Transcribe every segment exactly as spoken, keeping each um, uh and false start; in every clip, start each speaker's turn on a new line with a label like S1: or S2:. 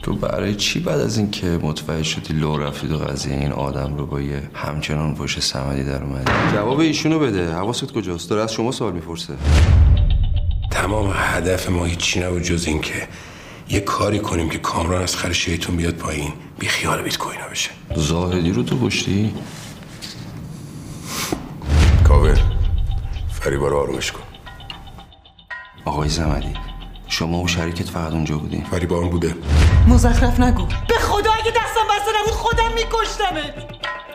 S1: تو برای چی بعد از این که متوجه شدی لو رفتید و قضیه این آدم رو با یه همچنان پشت صمدی در اومدی؟ جواب ایشونو بده. حواست کجاست؟ داره از شما سوال میپرسه.
S2: تمام هدف ما هیچی نبود جز این که یه کاری کنیم که کامران از خر شیطون بیاد پایین، بی خیال بیت کوینا بشه.
S1: زاهدی رو تو کشتی؟
S2: کاور فریبا رو آرومش کن.
S1: آقای صمدی شما و شریکت فقط اونجا بودین؟
S2: فریبا هم بوده.
S3: مزخرف نگو. به خدا اگه دستم بسته نبود خودم میکشتمت.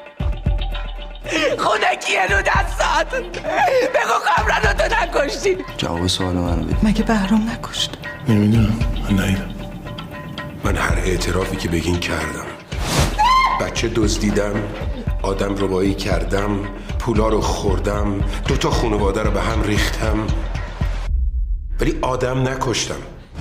S3: خدا کیه رو دستات؟ بگو کامران رو تو نکشتی.
S1: جواب سوال منو بده.
S3: مگه بهرام نکشت؟
S2: نمیدونم، من ندیدم. من هر اعترافی که بگین کردم. بچه دزدیدم، آدم ربایی کردم، پولا رو خوردم، دوتا خانواده رو به هم ریختم، ولی آدم نکشتم.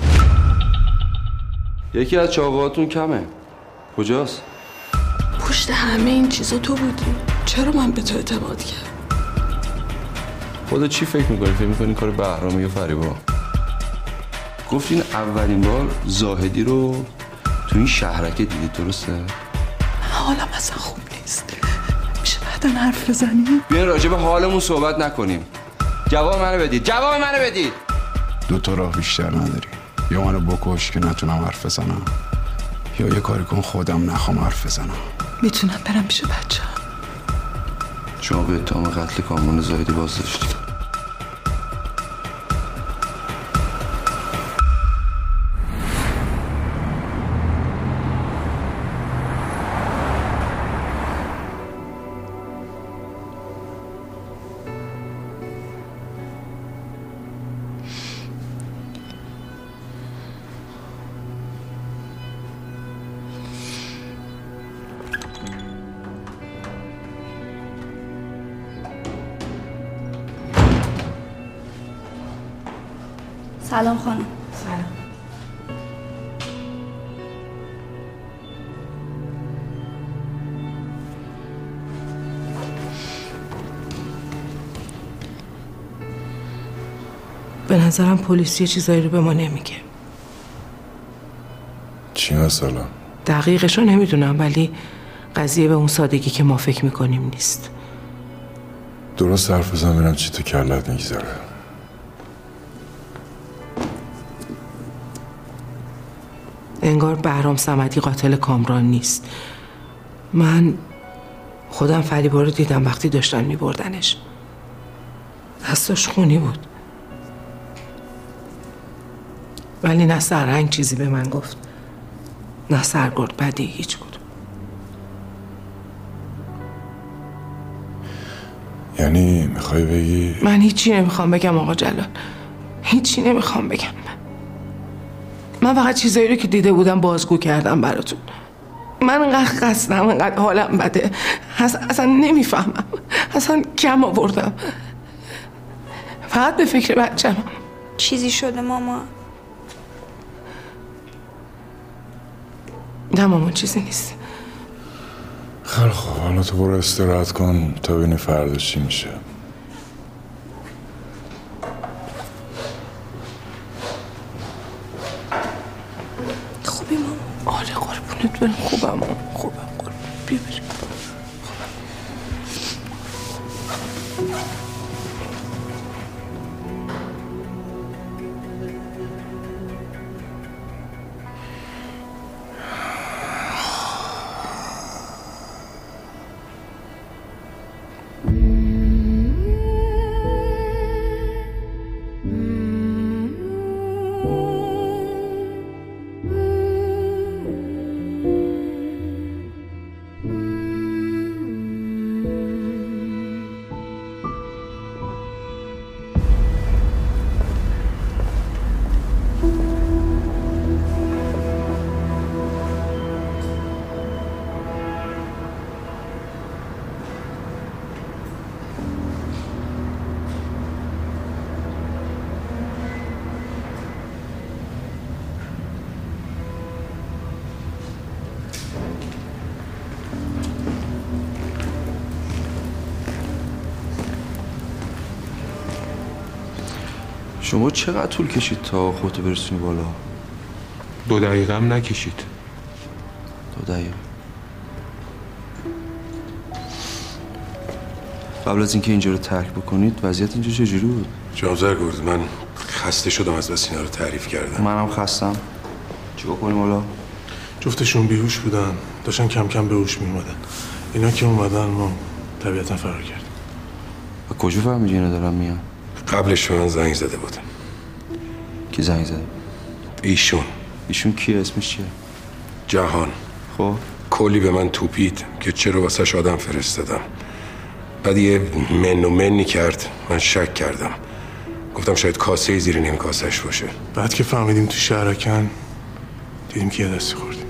S1: یکی از چاوهاتون کمه. کجاست؟
S4: پشت همه این چیزا تو بودی. چرا من به تو اعتماد کردم؟
S1: خودت چی فکر میکنی؟ فکر میکنی کار بهرام یا فریبا؟ گفتین اولین بار زاهدی رو تو این شهرکه دیدید، درسته؟
S3: حالم اصلا خوب نیست. میشه بعدن حرف بزنیم؟
S1: بیاین راجع به حالمون صحبت نکنیم. جواب منو بدید. جواب منو بدید.
S5: دو تا راه بیشتر نداری. یا منو بکش که نتونم حرف بزنم، یا یه کاری کن خودم نخوام حرف بزنم.
S3: میتونم برم پیش بچه ها.
S1: شما به اتهام قتل کامران زاهدی بازداشتید.
S6: سلام خانم.
S3: سلام. به نظرم پلیس یه چیزایی رو به ما نمیگه.
S7: چی مثلا؟
S3: دقیقشو نمیدونم، ولی قضیه به اون سادگی که ما فکر میکنیم نیست.
S7: درست حرف بزن ببینم چی تو کلت میگذره.
S3: انگار بهرام صمدی قاتل کامران نیست. من خودم فریبا رو دیدم وقتی داشتن میبردنش. دستش خونی بود، ولی نه سرهنگ چیزی به من گفت، نه سرگرد بدی، هیچ بود.
S7: یعنی میخوای بگی؟
S3: من هیچی نمیخوام بگم آقا جلال، هیچی نمیخوام بگم. من فقط چیزایی رو که دیده بودم بازگو کردم براتون. من انقدر خستم، انقدر حالم بده، اصلا نمیفهمم، اصلا کم آوردم. فقط به فکر بچه‌م.
S6: چیزی شده ماما؟
S3: نه مامان چیزی نیست.
S7: خیلی خوب، حالا تو برو استراحت کن تا ببینی فردا چی میشه.
S6: خوبی ماما؟
S3: آره قربونت برم، خوبم مامان، خوبم قربون. بیا بریم.
S1: شما چقدر طول کشید تا خودتو برسونی بالا؟
S2: دو دقیقه هم نکشید.
S1: دو دقیقه. قبل از اینکه اینجا رو ترک بکنید وضعیت اینجا چجوری بود؟
S2: جامزر گرد، من خسته شدم از بس اینا رو تعریف کردم.
S1: منم خستم. چیکار کنیم حالا؟
S8: جفتشون بیهوش بودن، داشتن کم کم به هوش میومدن. اینا که اومدن ما طبیعتا فرار کردیم.
S1: و کجا فهمیدی اینا دارن میان؟
S2: قبلش به من زنگ زده بود.
S1: کی زنگ زده؟
S2: ایشون.
S1: ایشون کیه؟ اسمش چیه؟
S2: جهان.
S1: خب
S2: کلی به من توپید که چرا واسش آدم فرستادم. بعد یه من و منی کرد، من شک کردم. گفتم شاید کاسه زیر نیم کاسهش باشه.
S8: بعد که فهمیدیم تو شهرکن دیدیم که یه دستی خوردیم.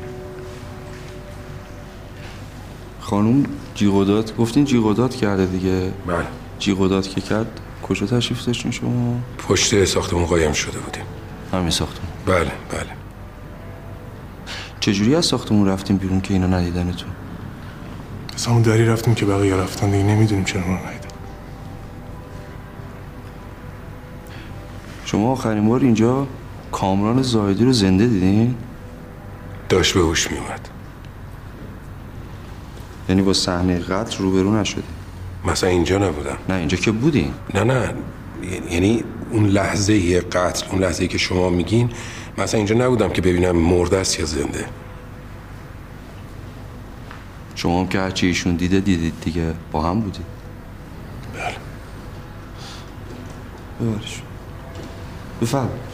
S1: خانوم جیغداد گفتین جیغداد کرده دیگه.
S2: بله.
S1: جیغداد که کرد کجا تشریف داشتین شما؟
S2: پشت ساختمون قایم شده بودیم.
S1: همین ساختمون؟
S2: بله بله.
S1: چجوری از ساختمون رفتیم بیرون که اینا ندیدنتون؟
S8: از همون دری رفتیم که بقیه رفتن دیگه، نمیدونیم چرا ما ندیدن.
S1: شما آخرین بار اینجا کامران زاهدی رو زنده دیدین؟
S2: داشت به هوش میومد.
S1: یعنی با صحنه قتل روبرو نشدی؟
S2: مثلا اینجا نبودم.
S1: نه اینجا که بودین.
S2: نه نه یعنی اون لحظه قتل، اون لحظه که شما میگین، مثلا اینجا نبودم که ببینم مرده است یا زنده.
S1: شما هم که هرچی ایشون دیده دیدید دیگه، با هم بودید.
S2: بله.
S1: ببرش بفرمایید.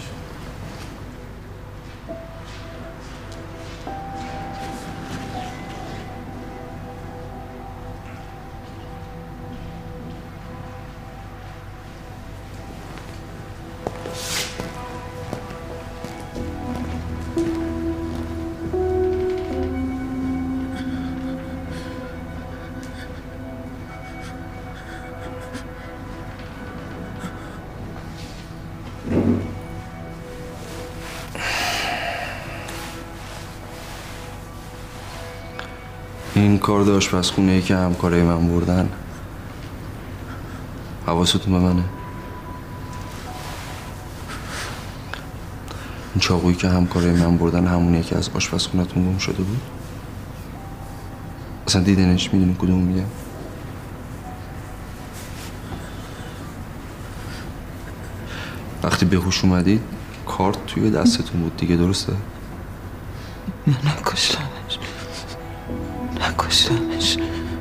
S1: این کار د آشپزخونه‌ای که همکارای من بردن، حواستون به منه؟ این چاقویی که همکارای من بردن همونیه که از آشپزخونه‌تون گم شده بود؟ اصلا دیدنش میدونی کدوم میگم؟ وقتی به هوش اومدید کارت توی دستتون بود دیگه، درسته؟
S3: من نکشتمش، نکشتمش.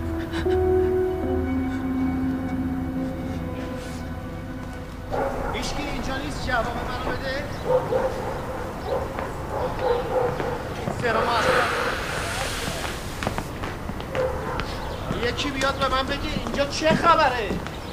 S9: هیچکی اینجا نیست جواب منو بده. سرما یکی بیاد به من بگه اینجا چه خبره.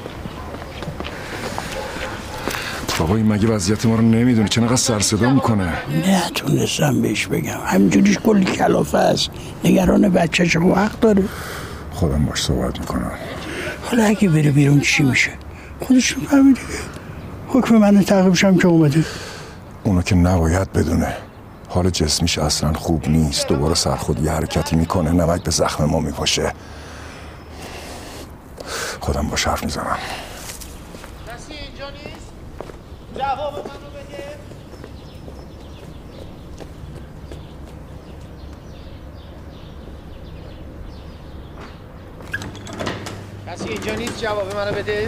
S7: بابا این مگه وضعیت ما رو نمیدونه؟ چه نقدر سر صدا میکنه؟
S10: نتونستم بهش بگم، همینجوریش کلی کلافه است، نگران بچه‌ش وقت داره.
S7: خودم باش صحبت میکنم.
S10: حالا اگه بره بیرون چی میشه؟ خودش میفهمه دیگه. حکم من تعقیبشم که اومده.
S7: اونو که نباید بدونه. حال جسمیش اصلا خوب نیست، دوباره سرخود یه حرکتی میکنه، نمک به زخم ما میپاشه. خودم باش حرف میزنم.
S9: کسی اینجا نیست؟ جواب منو بده. کسی اینجا نیست؟ جواب منو بده.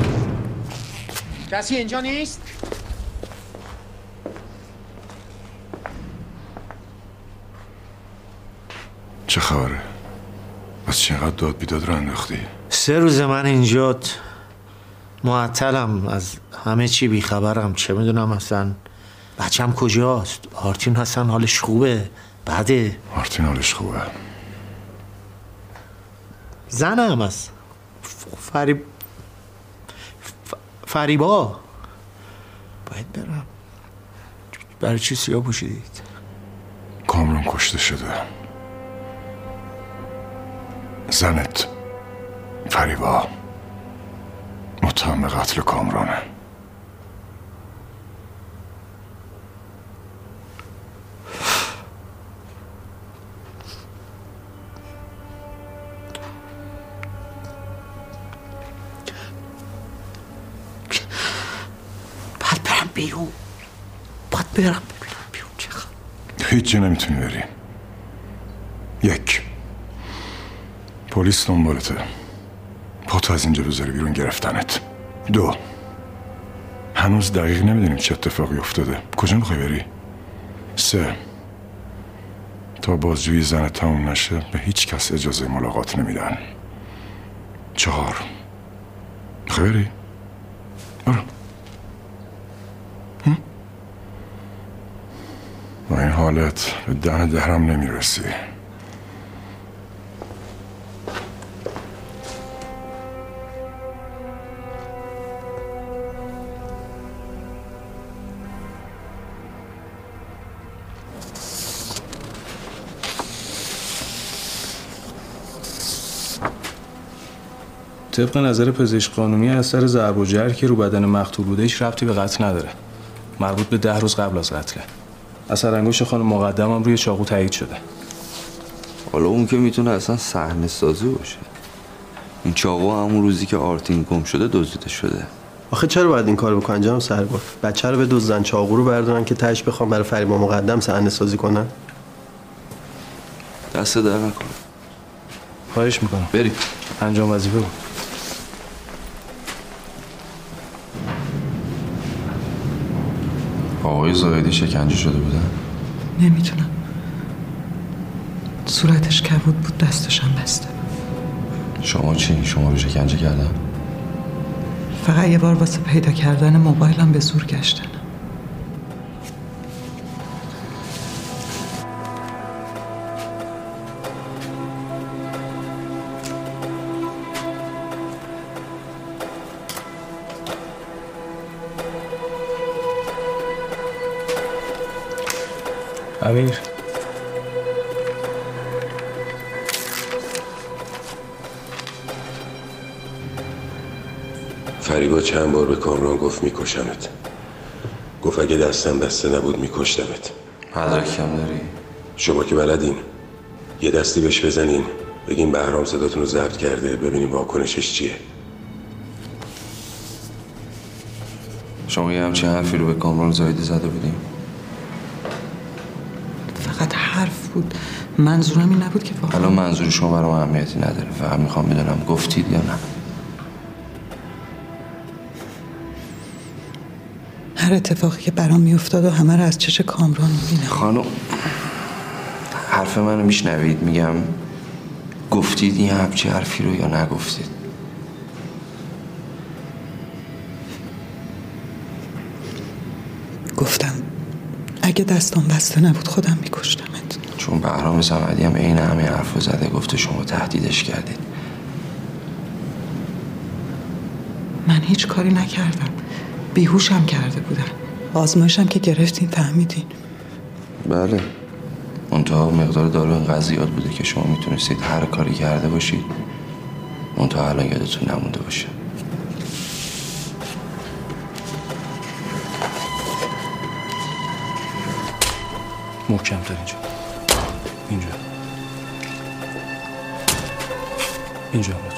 S9: کسی اینجا نیست؟
S7: چه خبره؟ از چقدر داد بیداد رو انداختی؟
S11: سه روز من اینجا معطلم، از همه چی بیخبرم. چه میدونم اصلا بچم کجاست؟ آرتین اصلا حالش خوبه؟ بده؟
S7: آرتین حالش خوبه.
S11: زنم از فریب فریبا باید برم. برای چی سیاه پوشیدید؟
S7: کامران کشته شده. زنت فریبا متهم به قتل کامرانه.
S11: باید برم بیرون، باید برم ببینم بیرون چه خواهد.
S7: هیچ جا نمیتونی بری. یک، پلیس دنبالته، پاتو از اینجا بذاری بیرون گرفتنت. دو، هنوز دقیق نمیدونیم چه اتفاقی افتاده، کجا میخوای بری؟ سه، تا بازجویی زنت تموم نشه به هیچ کس اجازه ملاقات نمیدن. چهار، میخوای بری؟ برو. با این حالت به دهن درم نمیرسی.
S8: طبق نظر پزشک قانونی اثر ضرب و جرح که رو بدن مقتول بوده هیچ ربطی به قتل نداره. مربوط به ده روز قبل از قتله. اثر انگشت خانم مقدم هم روی چاقو تایید شده.
S1: حالا اون که میتونه اصلا صحنه سازی باشه. این چاقو همون روزی که آرتین گم شده دزدیده شده.
S12: آخه چرا باید این کارو بکنن جناب سرگل؟ بچه رو به دزدن، چاقو رو بردارن که تهش بخوام برای فریبا مقدم صحنه سازی کنن؟
S1: دست در نکن.
S8: خواهش میکنم.
S1: بریم.
S8: انجام وظیفه بود.
S1: آقای زاهدی شکنجه شده بودن؟
S13: نمیتونم. صورتش کبود بود، دستش هم بسته.
S1: شما چی؟ شما رو شکنجه کردن؟
S13: فقط یه بار واسه پیدا کردن موبایلم به زور گشتن.
S8: امیر
S2: فریبا چند بار به کامران گفت میکشمت. گفت اگه دستم بسته نبود میکشتمت.
S1: مدرک کم داری؟
S2: شما که بلدین یه دستی بهش بزنین بگین بهرام صداتون رو ضبط کرده، ببینیم واکنشش چیه.
S1: شما یه همچین حرفی رو به کامران زاهدی زده بودیم؟
S13: فقط حرف بود، منظورم این نبود که واقعا.
S1: الان منظور شما برام اهمیتی نداره، فقط میخوام بدونم گفتید یا نه.
S13: هر اتفاقی که برام میافتاد و همه رو از چش کامران میبینم.
S1: خانم حرف منو میشنوید؟ میگم گفتید این همچی حرفی رو یا نگفتید؟
S13: گفتم اگه دستم بسته نبود خودم میکشتمت.
S1: چون بهرام صمدی هم عین همه حرفو زده، گفته شما تهدیدش کردید.
S13: من هیچ کاری نکردم، بیهوشم کرده بودن. آزمایشم که گرفتین فهمیدین.
S1: بله، منتها مقدار دارو اینقدر زیاد بوده که شما میتونستید هر کاری کرده باشید، منتها الان یادتون نمونده باشه.
S8: محکم تر اینجا. اینجا اینجا بود.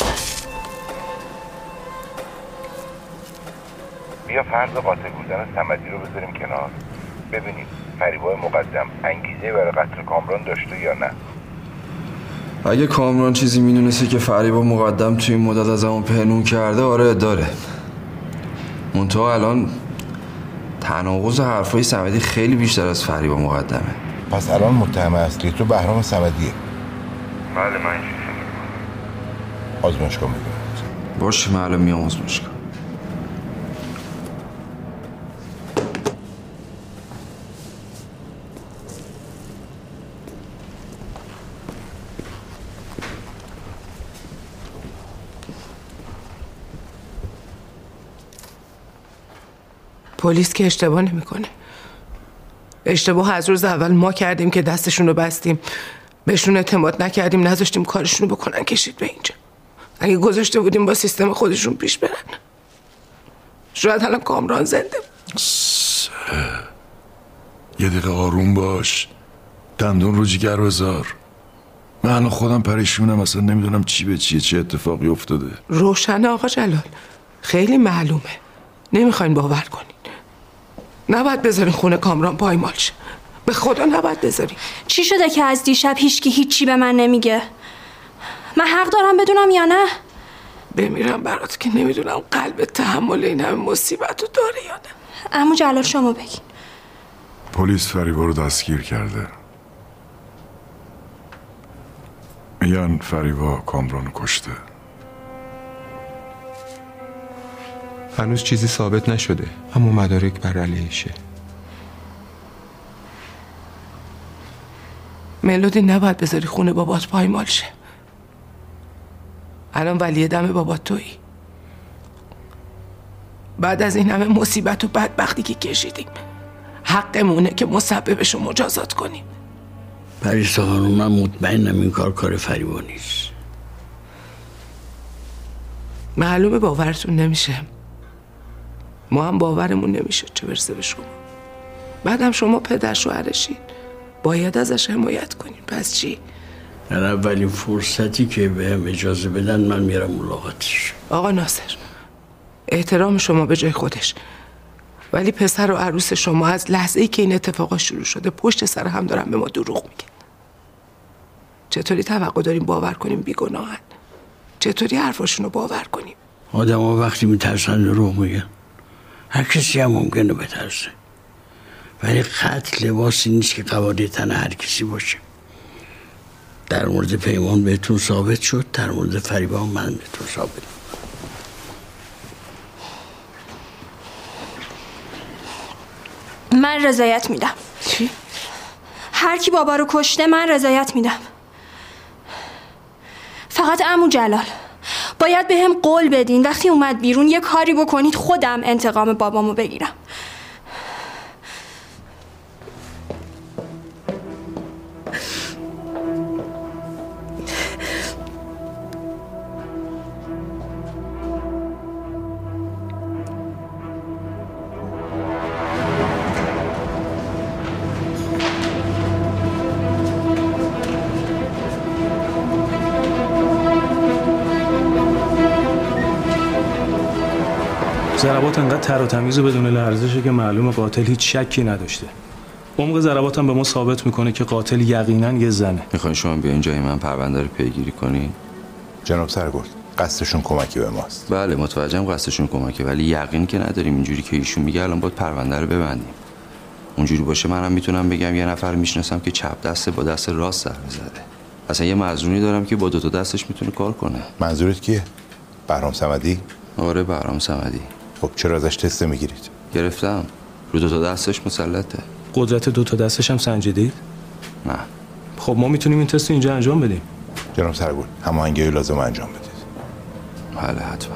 S14: بیا فرض قاطع بودن صمدی رو بذاریم کنار، ببینیم فریبای مقدم انگیزه برای قتل کامران داشته یا نه.
S1: اگه کامران چیزی میدونسته که فریبا مقدم توی این مدت از همون پنهون کرده، آره داره. منتها الان تناقض حرفای صمدی خیلی بیشتر از فریبا مقدمه.
S14: پس الان متهم اصلی تو بهرام صمدیه؟
S1: بله من اینجوری فکر
S14: میکنم. آزمایشگاه میدونم.
S1: باشه من الان میام آزمایشگاه.
S3: پلیس که اشتباه نمیکنه. اشتباه از روز اول ما کردیم که دستشون رو بستیم، بهشون اعتماد نکردیم، نذاشتیم کارشون رو بکنن، کشید به اینجا. اگه گذاشته بودیم با سیستم خودشون پیش برن، شاید الان کامران زنده بود.
S7: یه دقیقه آروم باش، دندون رو جگر بذار. من الان خودم پریشونم، اصلا نمیدونم چی به چیه، چه اتفاقی افتاده.
S3: روشنه آقا جلال، خیلی معلومه. نمیخواین باور کنین. نباید بذارین خونه کامران پایمال شه. به خدا نباید بذاری.
S6: چی شده که از دیشب هیچکی هیچی به من نمیگه؟ من حق دارم بدونم یا نه؟
S3: بمیرم برات که نمیدونم قلب تحمل این همه مصیبت رو داره یا نه.
S6: عمو جلال شما بگین.
S7: پلیس فریبا رو دستگیر کرده. میگن فریبا کامران رو کشته.
S15: هنوز چیزی ثابت نشده، اما مدارک بر علیهشه.
S3: ملودی نباید بذاری خونه بابات پایمال شه. الان ولی دم بابات تویی. بعد از این همه مصیبت و بدبختی که کشیدیم حقمونه که مسببش رو مجازات کنیم.
S10: پریسا خانم، من مطمئنم این کار کار فریبا نیست.
S3: معلومه باورتون نمیشه، ما هم باورمون نمیشه، چه برسه به شما. بعدم شما پدر شوهرشین، باید ازش حمایت کنیم. پس چی؟
S10: در اولین فرصتی که بهم اجازه بدن من میرم ملاقاتش.
S3: آقا ناصر، احترام شما به جای خودش، ولی پسر و عروس شما از لحظه ای که این اتفاقا شروع شده پشت سر هم دارن به ما دروغ میگن. چطوری توقع داریم باور کنیم بیگناهن؟ چطوری حرفاشون رو باور کنیم؟
S10: آدم ها وقتی میترسن دروغ میگن. هر کسی هم ممکنه بترسه، ولی قتل لباسی نیست که قواره تن هر کسی باشه. در مورد پیمان بهتون ثابت شد، در مورد فریبا من بهتون ثابت.
S6: من رضایت میدم.
S3: چی؟
S6: هر کی بابا رو کشته من رضایت میدم. فقط عمو جلال باید به هم قول بدین وقتی اومد بیرون یه کاری بکنید خودم انتقام بابامو بگیرم.
S8: ضربات انقدر تر و تمیز و بدون لرزشه که معلومه قاتل هیچ شکی نداشته. عمق ضربات هم به ما ثابت میکنه که قاتل یقینا یه زنه.
S1: میخواین شما بیاین جای من پرونده رو پیگیری کنین؟
S14: جناب سرگرد، قصدشون کمکی به ماست.
S1: بله متوجهم قصدشون کمکه، ولی یقین که نداریم. اینجوری که ایشون میگه الان باید پرونده رو ببندیم. اونجوری باشه منم میتونم بگم یه نفر میشناسم که چپ دسته با دست راست سر می‌زده. اصلا یه مظنونی دارم که با دو تا دستش میتونه کار کنه.
S14: منظورت کیه؟ بهرام صمدی؟
S1: آره بهرام صمدی.
S14: خب چرا ازش تست میگیرید؟
S1: گرفتم. رو دو تا دستش مسلطه.
S8: قدرت دو تا دستش هم سنجیدید؟
S1: نه.
S8: خب ما میتونیم این تست اینجا انجام بدیم.
S14: جناب سرگرد، هماهنگی لازم انجام بدید.
S1: بله حتما.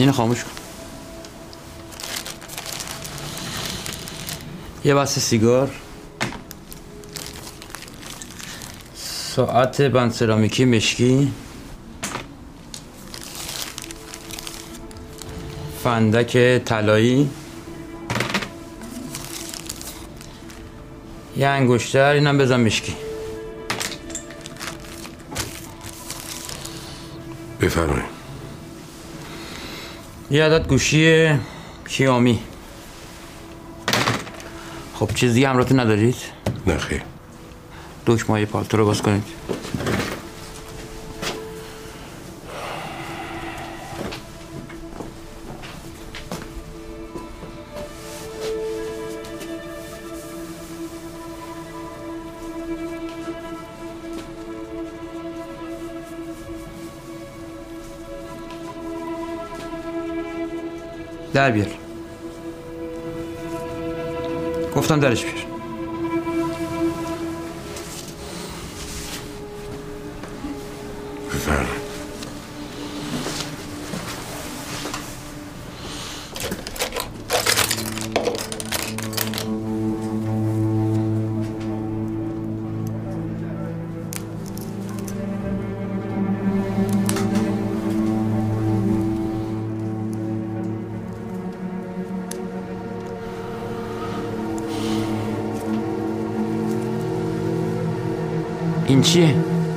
S16: اینو خاموش کن. یه بسته سیگار، ساعت بند سرامیکی مشکی، فندک طلایی، یه انگشتر، اینم بزن مشکی.
S2: بفرمایید.
S16: یه عدد گوشی کیامی. خب چیزی همراهتون ندارید؟
S2: نه خیر.
S16: دکمه پالتو رو باز کنید. در بیار. گفتم درش بیار.
S2: بفرمایید.
S16: این چیه؟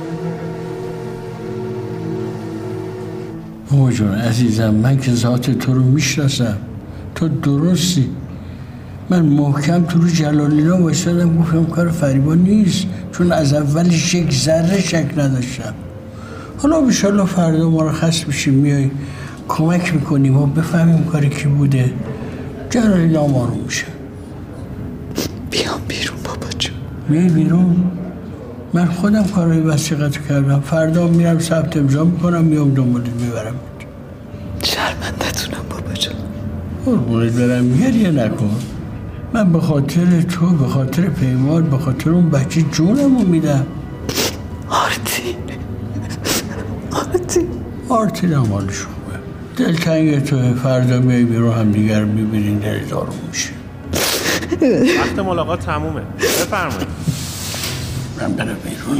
S10: بابا جان عزیزم، من که ذات تو رو میشناسم، تو درستی. من محکم تو رو جلالینا وایسادم، گفتم کار فریبا نیست، چون از اولش یک ذره شک نداشتم. حالا انشالله فردا مرخص میشیم میای کمک میکنیم ما بفهمیم کاری کی بوده، جلالینا آروم میشه.
S13: بیام بیرون بابا جان.
S10: میای بیرون؟ من خودم کارهای وثیقت کردم، فردا میرم ثبت امضا میکنم میام دنبالت میبرم.
S13: شرمندتونم بابا جان.
S10: قربونت برم، گریه نکن. من به خاطر تو، به خاطر پیمان، به خاطر اون بچه جونمو میدم.
S13: آرتی آرتی
S10: آرتی نمالش خوبه. دلتنگ تو، فردا میای بیرون هم دیگر میبینین دلت آروم میشه.
S9: وقت ملاقات تمومه، بفرمایید.
S10: من برم بیرون.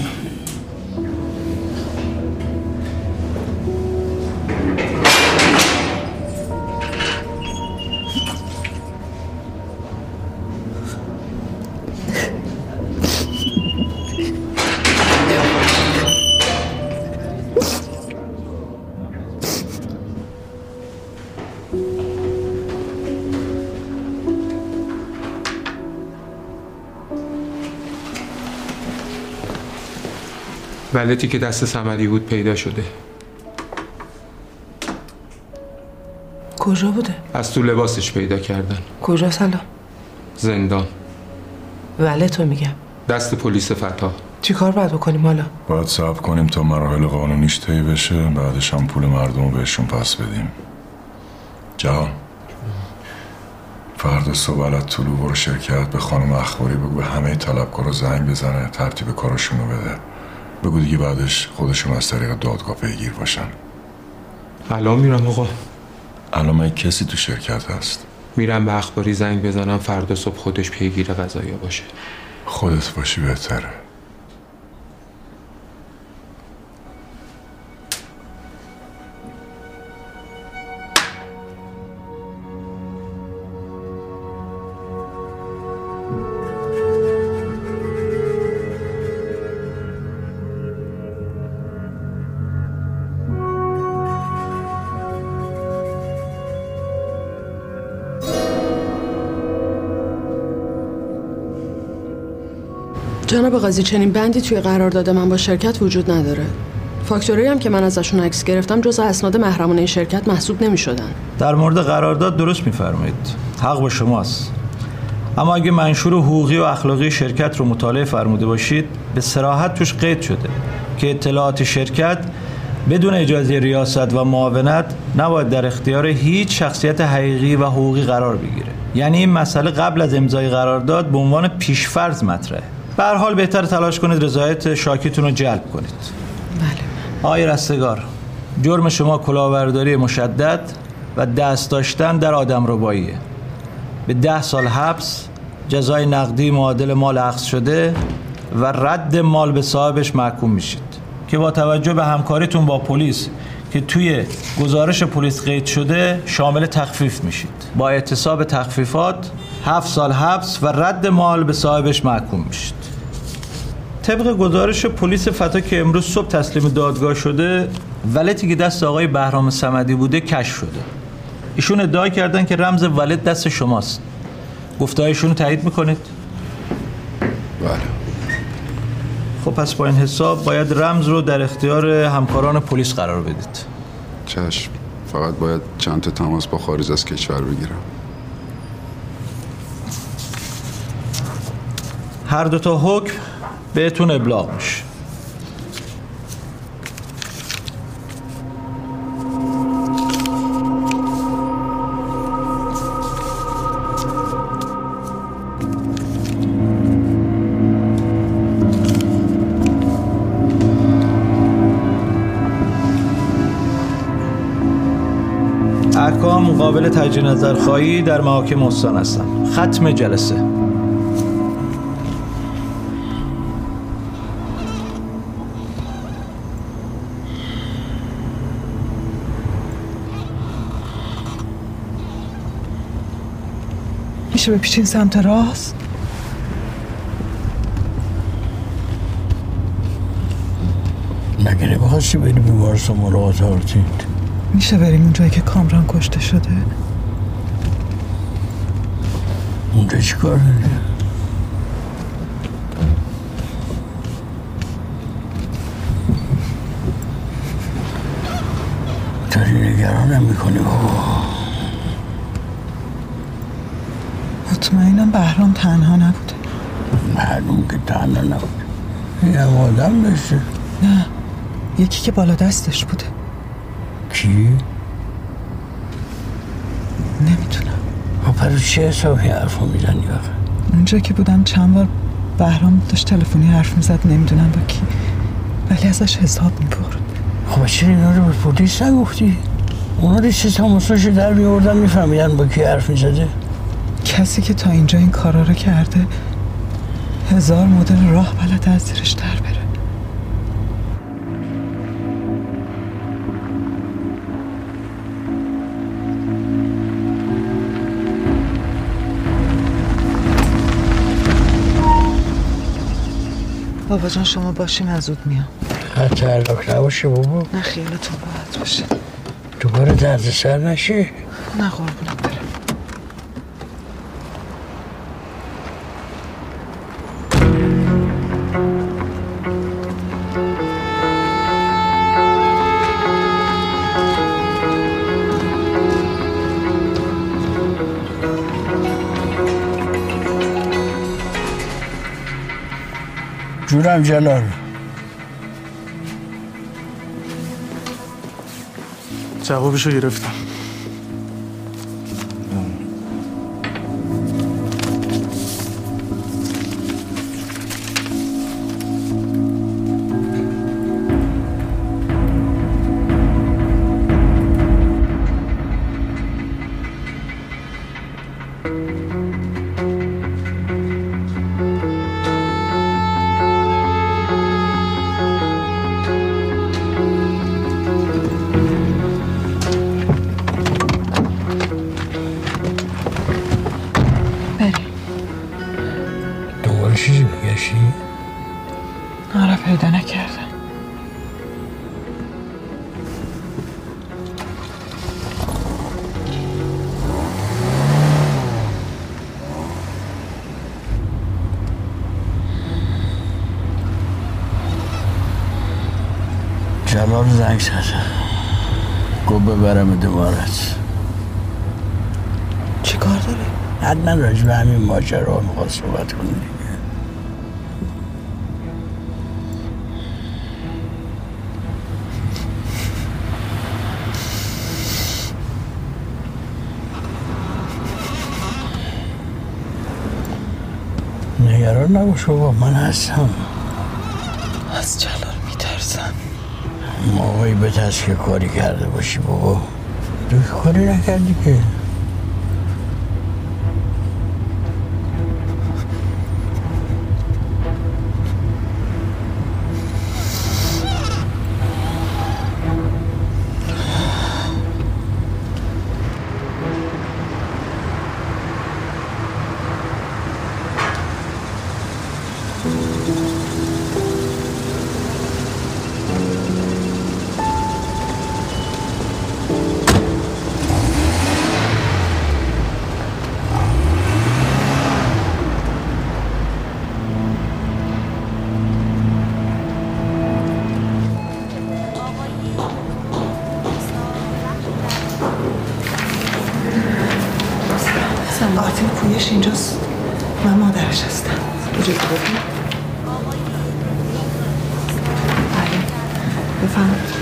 S15: ولتی که دست صمدی بود پیدا شده.
S3: کجا بوده؟
S15: از تو لباسش پیدا کردن.
S3: کجا سلام؟
S15: زندان.
S3: ولتو میگم.
S15: دست پلیس فتا.
S3: چی کار باید بکنیم حالا؟
S7: باید صبر کنیم تا مراحل قانونیش طی بشه، بعدش هم پول مردم رو بهشون پس بدیم. جهان فردا صبح علت طلوع برو شرکت، به خانم اخباری بگو به همه طلبکارا زنگ بزنه، ترتیب کارشون رو بده. بگو دیگه بعدش خودشون از طریق دادگاه پیگیر باشن.
S15: الان میرم آقا.
S7: الان من کسی تو شرکت هست؟
S15: میرم به اخباری زنگ بزنم، فردا صبح خودش پیگیر قضایا باشه.
S7: خودت باشی بهتره.
S4: جناب قاضی، چنین بندی توی قرارداد من با شرکت وجود نداره. فاکتورایی هم که من ازشون عکس گرفتم جز اسناد محرمانه شرکت محسوب نمی‌شدن.
S17: در مورد قرارداد درست می‌فرمایید. حق با شماست. اما اگه منشور حقوقی و اخلاقی شرکت رو مطالعه فرموده باشید، به صراحت توش قید شده که اطلاعات شرکت بدون اجازه ریاست و معاونت نباید در اختیار هیچ شخصیت حقیقی و حقوقی قرار بگیره. یعنی این مسئله قبل از امضای قرارداد به عنوان پیش‌فرض مطرحه. به هر حال بهتر تلاش کنید رضایت شاکیتون رو جلب کنید.
S4: بله.
S17: آقای رستگار، جرم شما کلاهبرداری مشدد، و دست داشتن در آدمرباییه. به ده سال حبس، جزای نقدی معادل مال اخذ شده و رد مال به صاحبش محکوم میشید که با توجه به همکاریتون با پلیس که توی گزارش پلیس قید شده شامل تخفیف میشید. با اعتصاب تخفیفات هفت سال حبس و رد مال به صاحبش محکوم میشید. طبق گزارش پلیس فتا که امروز صبح تسلیم دادگاه شده، ولتی که دست آقای بهرام صمدی بوده کشف شده. ایشون ادعا کردن که رمز ولت دست شماست. گفته‌هایشون رو تایید میکنید؟
S5: بله.
S17: خب پس با این حساب باید رمز رو در اختیار همکاران پلیس قرار بدید.
S5: چشم. فقط باید چند تا تماس با خارج از کشور بگیرم.
S17: هر دو تا حکم بهتون ابلاغ میشه. احکام قابل تجدید نظرخواهی در محاکم استان هستن. ختم جلسه.
S13: میشه بپیچین سمت راست؟
S10: مگه نمیخواستی بری بیمارستان ملاقات آرتین؟
S13: میشه بریم اونجایی که کامران کشته شده؟
S10: اونجا چی کار داری؟ داری نگرانم میکنی بابا.
S13: مطمئنم بهرام تنها نبوده.
S10: معلوم که تنها نبوده. این هم آدم داشته.
S13: نه، یکی که بالا دستش بوده.
S10: کی؟
S13: نمیدونم.
S10: خب پرو چه حسابی حرفا میزنی آخه؟
S13: اونجا که بودم چند بار بهرام داشت تلفنی حرف میزد، نمیدونم با کی، ولی ازش حساب میبرد.
S10: خب چرا اینا رو به پلیس نگفتی؟ اونا ریسه تماساشو در میوردن میفهمیدن با کی حرف میزده؟
S13: کسی که تا اینجا این کارا رو کرده هزار مدل راه بلد از زیرش در بره. بابا جان شما باشین، از زود میام.
S10: حتی علاق نباشه بابا.
S13: نه خیالتون راحت باشه.
S10: دوباره درد سر نشه؟
S13: نه قربونت برم.
S10: جونم جلال.
S8: جوابشو گرفتم.
S13: آره پیدا نکردم.
S10: جلال زنگ زد گفت ببرم دوبارت.
S13: چی کار داره؟
S10: حتما راجع به همین ماجرا میخواد صحبت کنی دیگه. نگران نباش بابا، من هستم.
S13: از جلال میترسم.
S10: موقعی بترس که کاری کرده باشی بابا. تو کاری نکردی که.
S13: قاتل پویش اینجاست. من مادرش هستم. اجازه بدید. بله بفرمایید.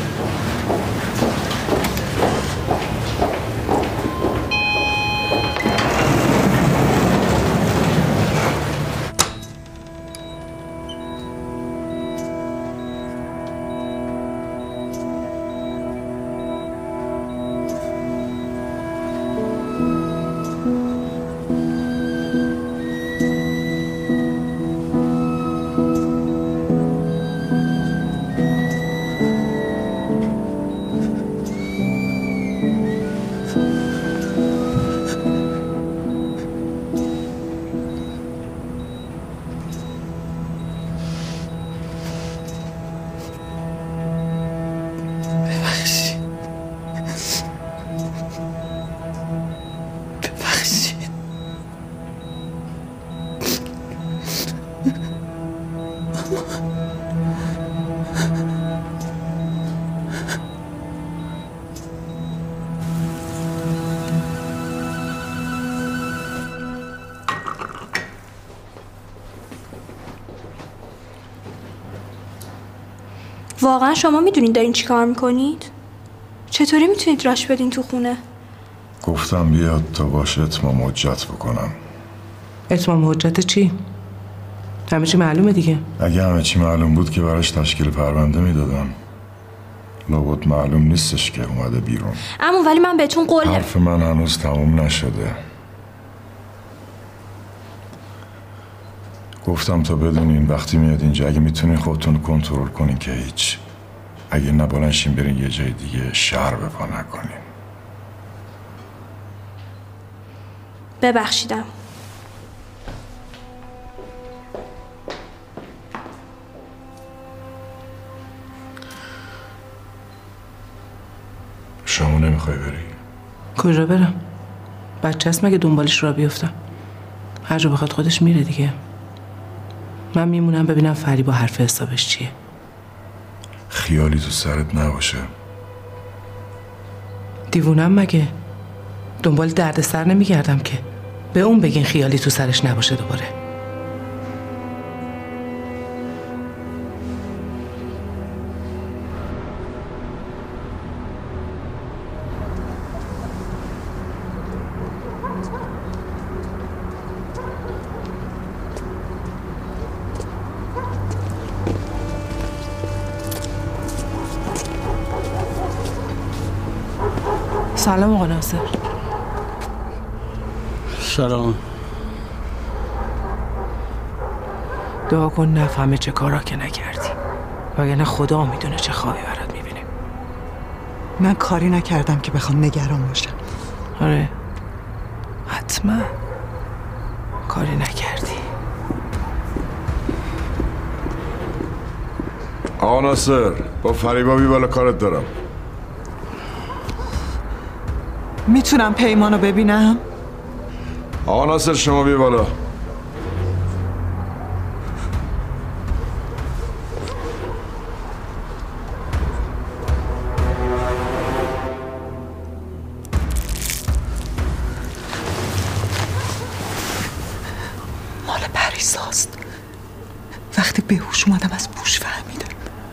S6: واقعا شما میدونید دارین چی کار میکنید؟ چطوری میتونید راش بدین تو خونه؟
S7: گفتم بیاد تا باشه اتمام حجت بکنم.
S3: اتمام حجت چی؟ همه چی معلومه دیگه.
S7: اگه همه چی معلوم بود که براش تشکیل پرونده میدادم. لابد معلوم نیستش که اومده بیرون.
S6: اما ولی من بهتون قول نمیدم.
S7: حرف من هنوز تموم نشده. گفتم تا بدونین وقتی میاد اینجا اگه میتونین خودتون کنترل کنین که هیچ. اگه نبالنشین برین یه جای دیگه شهر بپا نکنین.
S6: ببخشیدم.
S7: شما نمیخوای بری؟
S3: کجا برم؟ بچه هست مگه دنبالش را بیفتم؟ هر جا بخواد خودش میره دیگه. من میمونم ببینم فری با حرف حسابش چیه.
S7: خیالی تو سرت نباشه.
S3: دیوونم مگه؟ دنبال درد سر نمیگردم که به اون بگین خیالی تو سرش نباشه دوباره. سلام آقا ناصر.
S10: سلام.
S3: دعا کن نفهمه چه کارا که نکردی، وگرنه خدا میدونه چه خوابی برات میبینه.
S13: من کاری نکردم که بخوام نگران باشم.
S3: آره حتما کاری نکردی.
S7: آقا ناصر با فریبا بی بالا کارت دارم.
S13: میتونم پیمانو ببینم؟
S7: آقا ناصر شما بی بالا.
S13: مال پریساست. وقتی بهوش اومدم از بوش فهمیدم.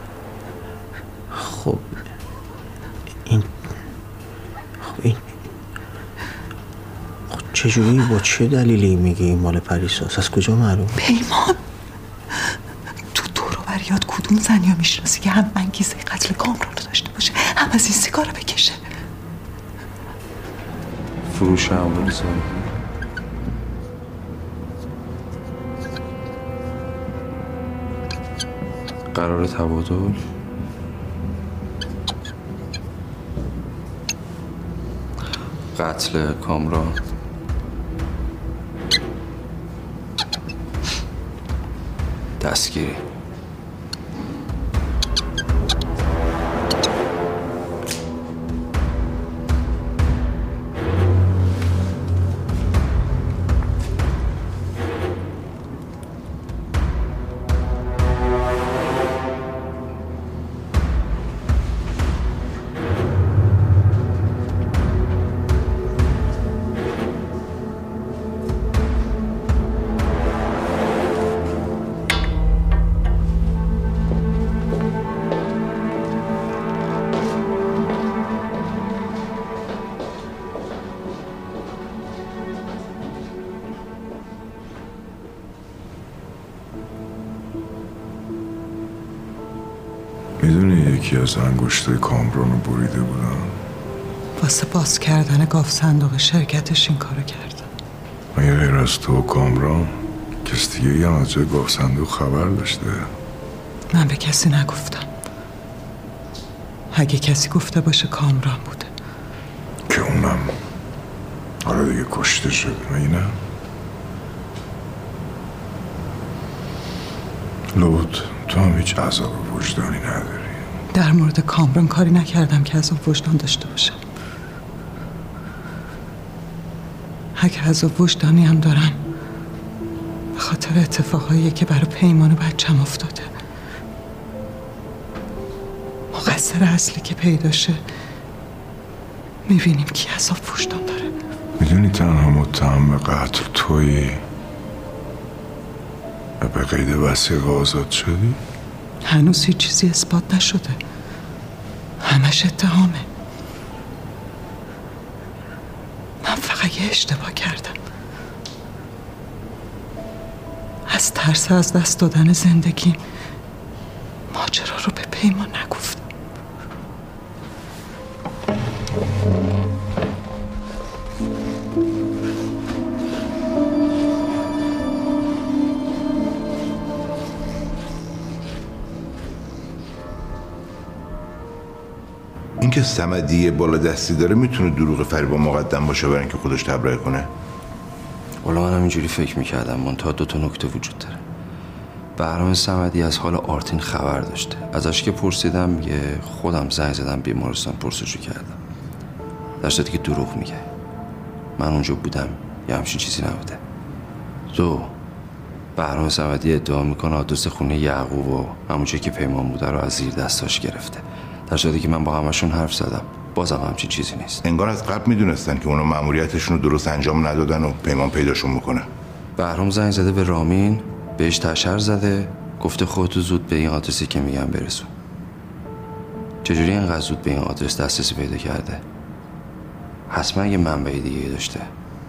S11: خب این خب این چجوری با چه دلیلی میگی این مال پریساست؟ از کجا معلوم؟
S13: پیمان تو دور و بریات کدوم زنیا میشناسی که هم انگیزه قتل کامران رو داشته باشه هم از این سیگارو بکشه؟
S1: فروش اموال سال قرار تبادل قتل کامران دستگیری
S7: میدونی یکی از انگشتای کامرانو بریده بودن؟
S13: واسه باز کردن گاف صندوق شرکتش این کارو کردن.
S7: مگه غیر از تو و کامران کس دیگه هم از جای گاف صندوق خبر داشته؟
S13: من به کسی نگفتم. اگه کسی گفته باشه کامران بوده.
S7: که اونم آره دیگه کشته شده مگه نه؟ لابد تو هم هیچ عذاب وجدانی نداری.
S13: در مورد کامران کاری نکردم که عذاب وجدان داشته باشم. اگه عذاب وجدانی هم دارم به خاطر اتفاقایی که برای پیمان و بچم افتاده. مقصر اصلی که پیداشه میبینیم کی عذاب وجدان داره.
S7: میدونی تنها متهم به قتل تویی و به قید وثیقه آزاد شدی؟
S13: هنوز هیچ چیزی اثبات نشده. همش اتهامه. من فقط یه اشتباه کردم. از ترس از دست دادن زندگی ماجرا رو به پیمان نگفتم.
S14: اینکه صمدی بالا دستی داره میتونه دروغ فریبا مقدم باشه برای اینکه خودش تبرئه کنه.
S1: والا من همینجوری فکر میکردم منتها دو تا نکته وجود داره. بهرام صمدی از حال آرتین خبر داشته. ازش که پرسیدم میگه خودم زنگ زدم بیمارستان پرسجو کردم. در صورتی که دروغ میگه. من اونجا بودم یه همچین چیزی نبوده. دو بهرام صمدی ادعا میکنه آدرس خونه یعقوب و همونجا که پیمان بوده رو از زیر دستاش گرفته. در صورتی که من با همشون حرف زدم بازم همچین چیزی نیست.
S14: انگار از قبل میدونستن که اونا مأموریتشون رو درست انجام ندادن و پیمان پیداشون میکنه.
S1: بهرام زنگ زده به رامین، بهش تشر زده، گفته خودتو زود به این آدرسی که میگم برسون. چجوری اینقدر زود به این آدرس دسترسی پیدا کرده؟ حتما یه منبع دیگه داشته.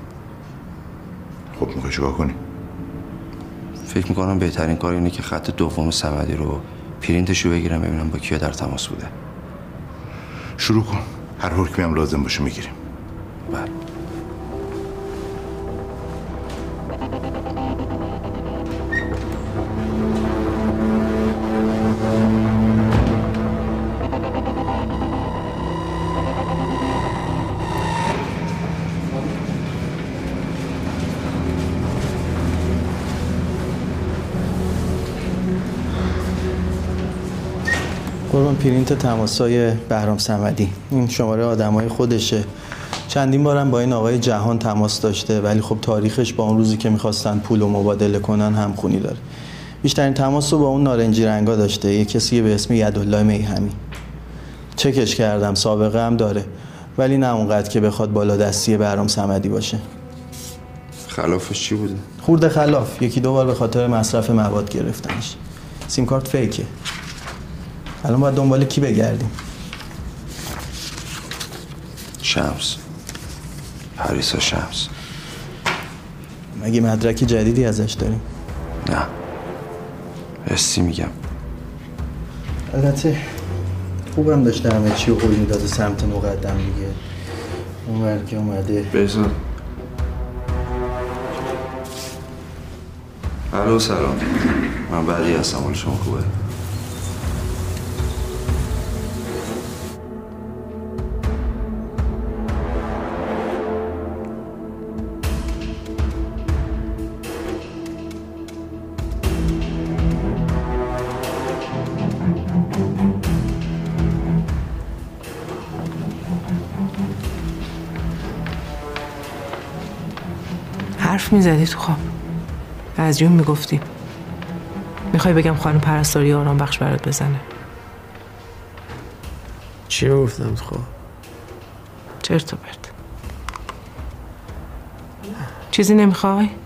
S14: خب میخوای چیکار کنی؟
S1: فکر میکنم بهترین کار اینه که خط دوم صمدی رو پرینتشو بگیرم ببینم با کیا در تماس بوده.
S14: شروع کن. هر حکمی هم لازم باشه میگیریم.
S1: بله.
S17: قربان پرینت تماسای بهرام صمدی. این شماره آدمای خودشه. چندین بارم با این آقای جهان تماس داشته ولی خب تاریخش با اون روزی که میخواستن پول و مبادله کنن همخونی داره. بیشترین تماس رو با اون نارنجی رنگا داشته، یه کسی به اسم یدالله میهمی. چکش کردم، سابقه هم داره ولی نه اونقدر که بخواد بالا دستی بهرام صمدی باشه.
S1: خلافش چی بوده؟
S17: خورده خلاف. یکی دو بار به خاطر مصرف مواد گرفتنش. سیم کارت فیکه. الان باید دنبال کی بگردیم؟
S1: شمس. پریسا شمس.
S17: مگه مدرک جدیدی ازش داریم؟
S1: نه. راستی میگم.
S17: البته خوبم داشته همه چی و هل میداده سمت مقدم دیگه.
S11: اومد که اومده.
S1: بهزاد. الو سلام. من بعدی هستم. حال شما خوبه؟
S3: حرف میزدی تو خواب، از جون میگفتی میخوای بگم خانم پرستاری آرام بخش برات بزنه.
S11: چی گفتم تو خواب؟
S3: چرت و پرت. چیزی نمیخوای؟